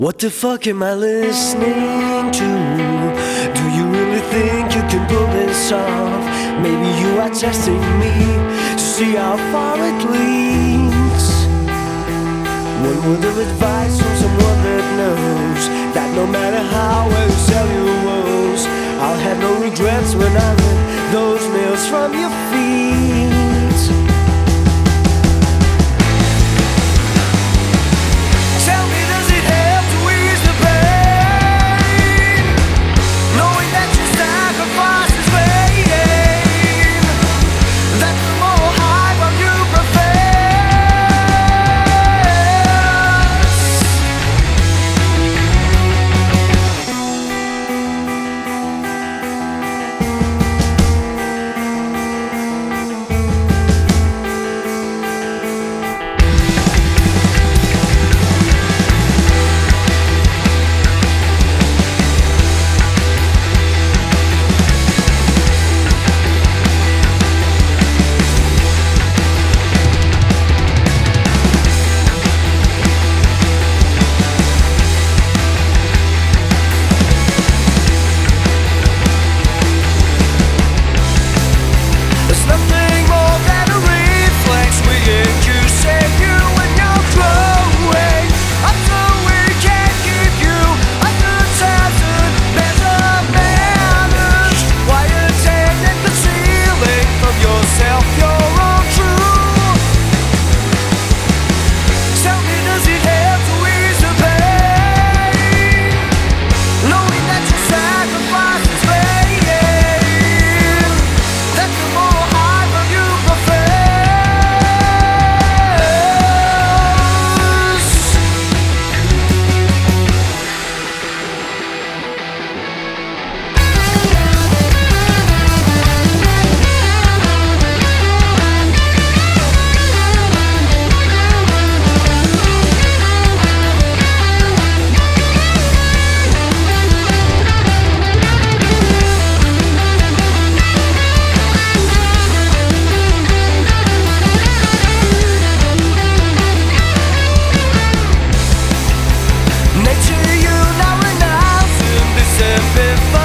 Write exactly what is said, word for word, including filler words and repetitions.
What the fuck am I listening to? Do you really think you can pull this off? Maybe you are testing me to see how far it leads. One word of advice from someone that knows that no matter how well you sell your woes, I'll have no regrets when I rip those nails from your feet. If